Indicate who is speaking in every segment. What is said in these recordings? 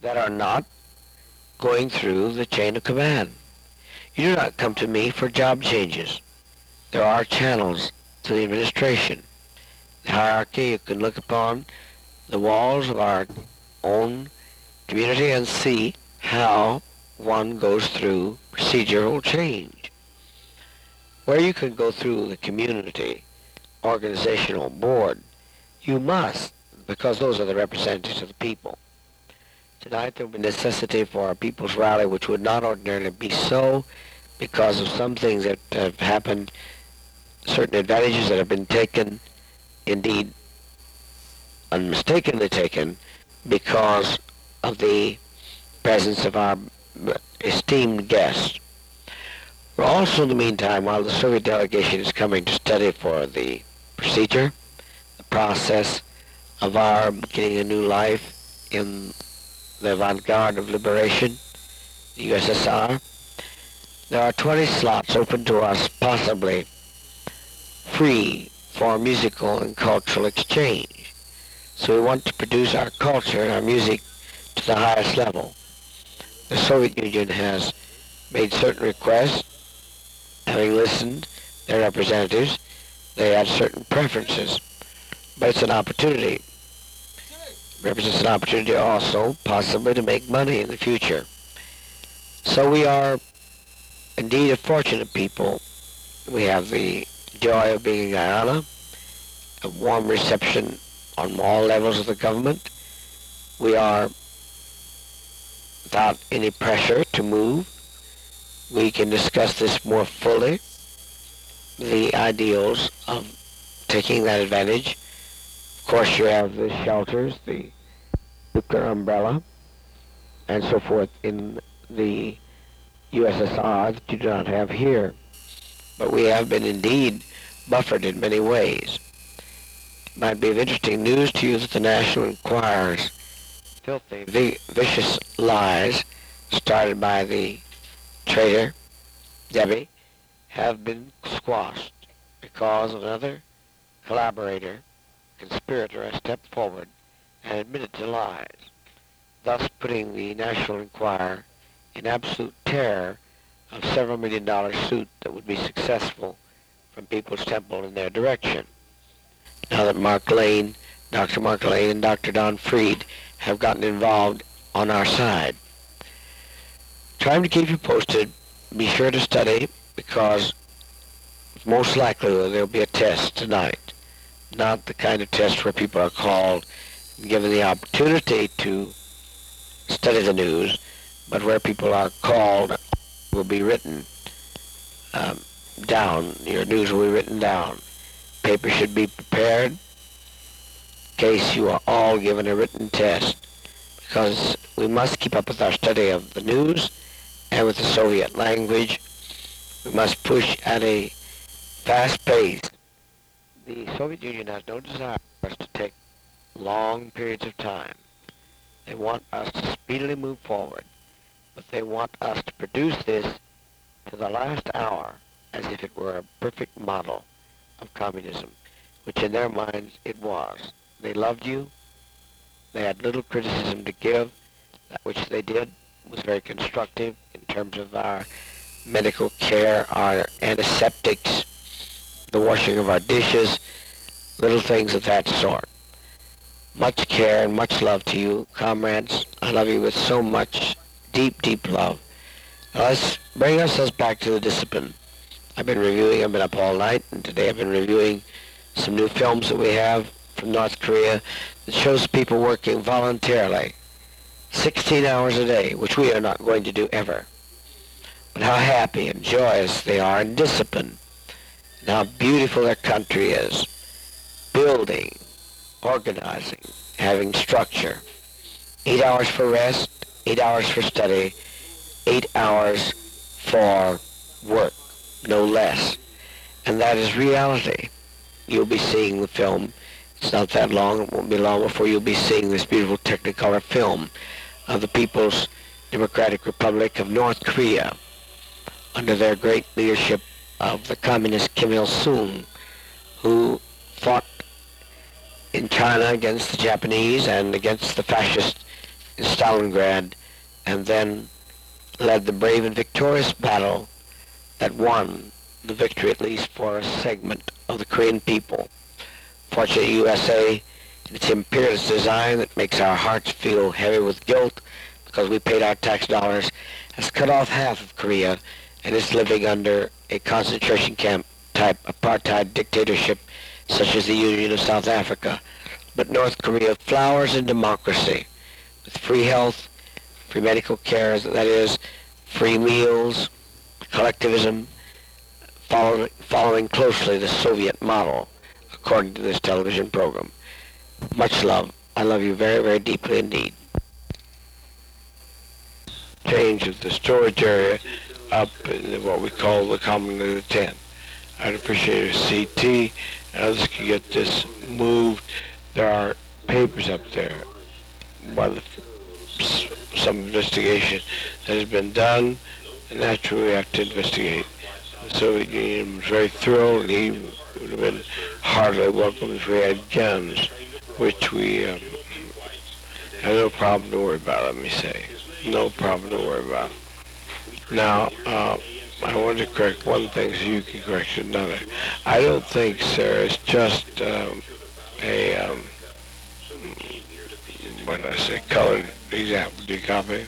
Speaker 1: that are not going through the chain of command. You do not come to me for job changes. There are channels to the administration. The hierarchy, you can look upon the walls of our own community and see how one goes through procedural change. Where you can go through the community organizational board, you must, because those are the representatives of the people. Tonight there will be necessity for a people's rally, which would not ordinarily be so because of some things that have happened, certain advantages that have been taken, indeed unmistakably taken, because of the presence of our esteemed guest. We're also, in the meantime, while the Soviet delegation is coming to study for the procedure, the process of our beginning a new life in the avant-garde of liberation, the USSR, there are 20 slots open to us, possibly free for musical and cultural exchange. So we want to produce our culture and our music to the highest level. The Soviet Union has made certain requests. Having listened to their representatives, they had certain preferences. But it's an opportunity. It represents an opportunity also, possibly, to make money in the future. So we are indeed a fortunate people. We have the joy of being in Guyana, a warm reception on all levels of the government. We are without any pressure to move. We can discuss this more fully, the ideals of taking that advantage. Of course, you have the shelters, the nuclear umbrella, and so forth in the USSR that you do not have here. But we have been indeed buffered in many ways. It might be of interesting news to you that the National Enquirer's filthy, vicious lies started by the traitor, Debbie, have been squashed because another collaborator, conspirator, has stepped forward and admitted to lies, thus putting the National Enquirer in absolute terror of several $1 million suit that would be successful from People's Temple in their direction. Now that Mark Lane, Dr. Mark Lane and Dr. Don Freed have gotten involved on our side. Trying to keep you posted. Be sure to study, because most likely there'll be a test tonight. Not the kind of test where people are called and given the opportunity to study the news, but where people are called, will be written down. Your news will be written down. Paper should be prepared in case you are all given a written test, because we must keep up with our study of the news and with the Soviet language. We must push at a fast pace. The Soviet Union has no desire for us to take long periods of time. They want us to speedily move forward, but they want us to produce this to the last hour as if it were a perfect model of communism, which in their minds it was. They loved you. They had little criticism to give. That which they did was very constructive in terms of our medical care, our antiseptics, the washing of our dishes, little things of that sort. Much care and much love to you, comrades. I love you with so much deep, deep love. Now let's bring ourselves back to the discipline. I've been up all night, and today I've been reviewing some new films that we have from North Korea that shows people working voluntarily, 16 hours a day, which we are not going to do ever. But how happy and joyous they are in discipline, and how beautiful their country is, building, organizing, having structure. 8 hours for rest, 8 hours for study, 8 hours for work, no less. And that is reality. You'll be seeing the film. It's not that long. It won't be long before you'll be seeing this beautiful Technicolor film of the People's Democratic Republic of North Korea under their great leadership of the communist Kim Il-sung, who fought in China against the Japanese and against the fascist in Stalingrad, and then led the brave and victorious battle that won the victory, at least for a segment of the Korean people. Fortunately, USA, in its imperialist design that makes our hearts feel heavy with guilt because we paid our tax dollars, has cut off half of Korea and is living under a concentration camp type apartheid dictatorship such as the Union of South Africa. But North Korea flowers in democracy with free health, free medical care, that is, free meals, collectivism, following closely the Soviet model, according to this television program. Much love. I love you very, very deeply indeed. Change of the storage area up in what we call the common of the 10. I'd appreciate a CT. Others can get this moved. There are papers up there by some investigation that has been done, and naturally we have to investigate. The Soviet Union was very thrilled, and he would have been heartily welcome if we had guns, which we have no problem to worry about, let me say. No problem to worry about. Now, I want to correct one thing so you can correct another. I don't think, sir, it's just what did I say, colored example. Do you copy?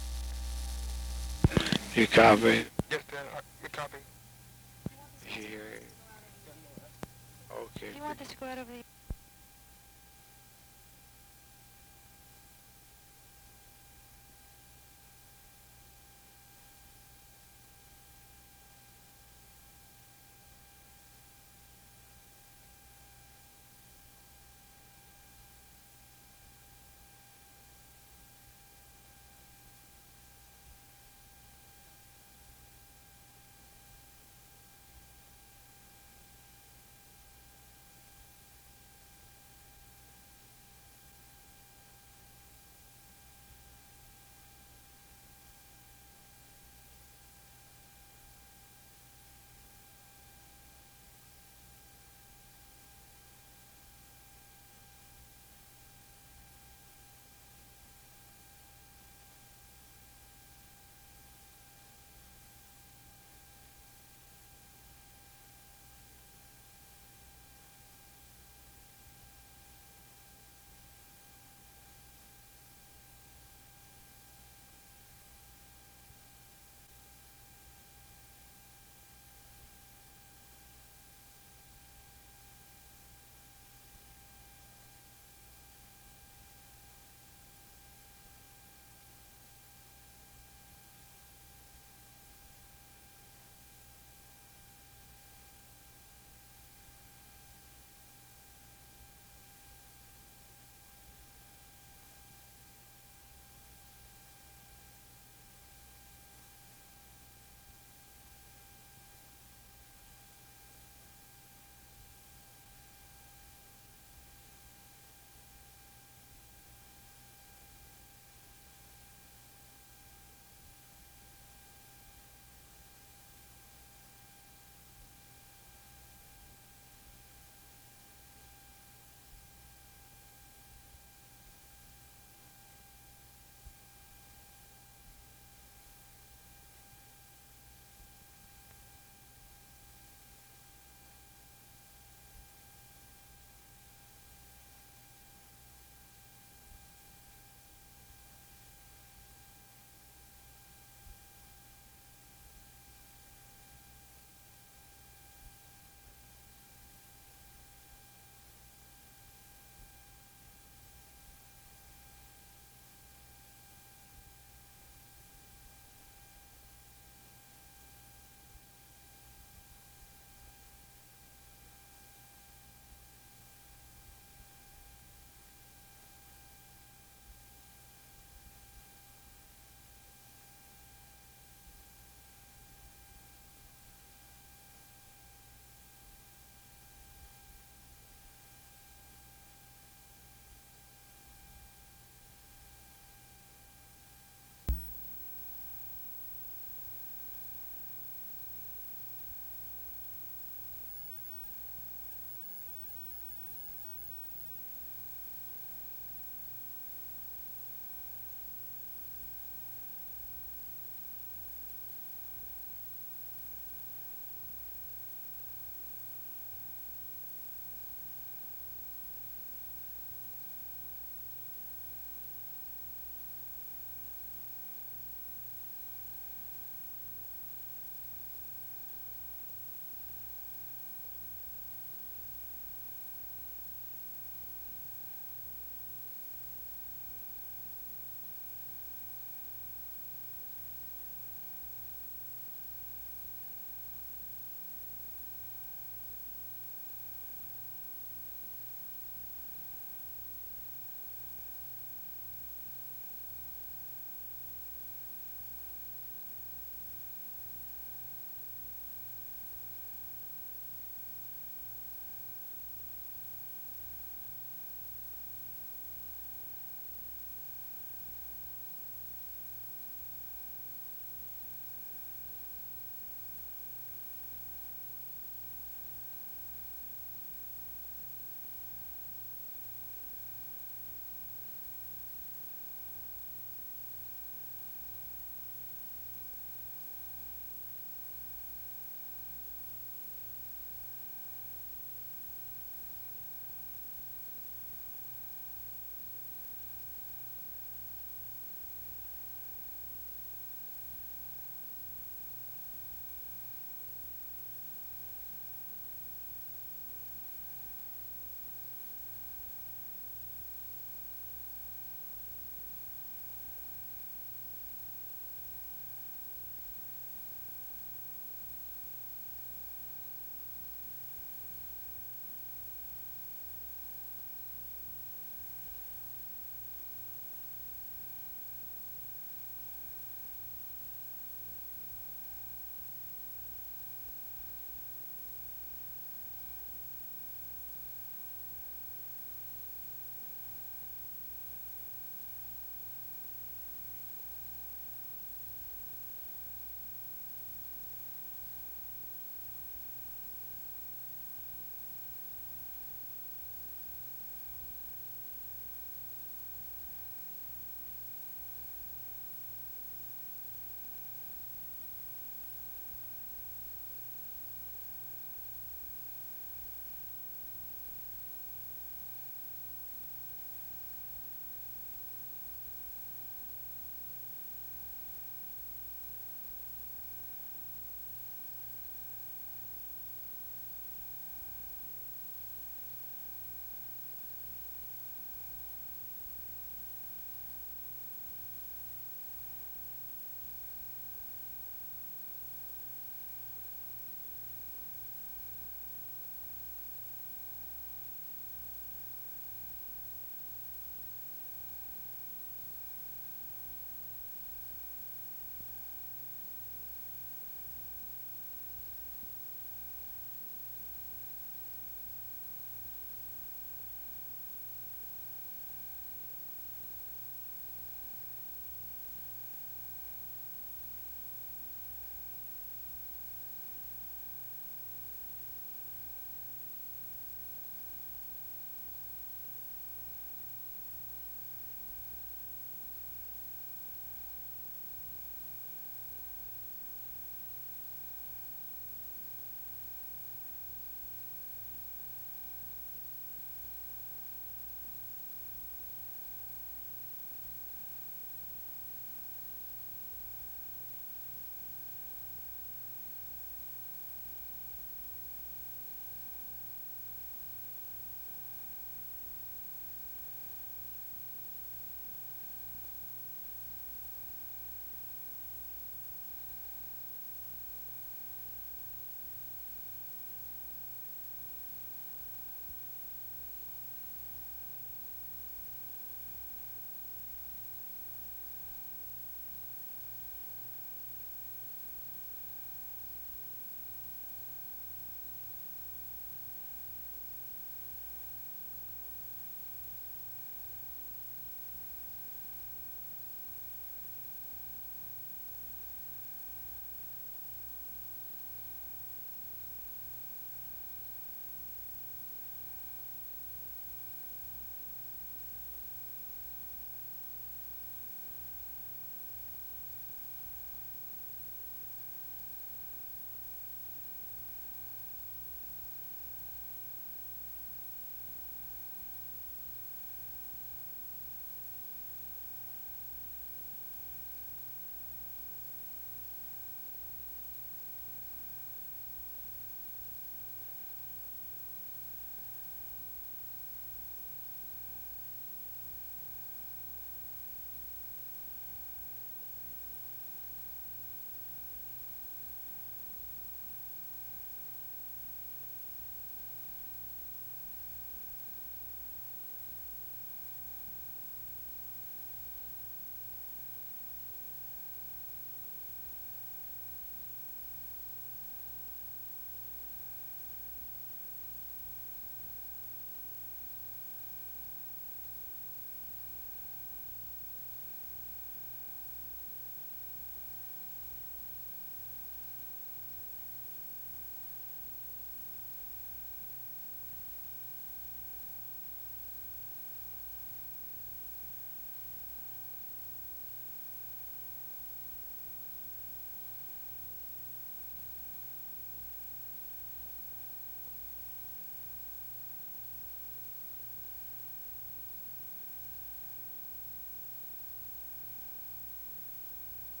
Speaker 1: Do you copy?
Speaker 2: Yes, sir. We copy.
Speaker 1: Is she hearing? Okay.
Speaker 3: Do you want this to go out over the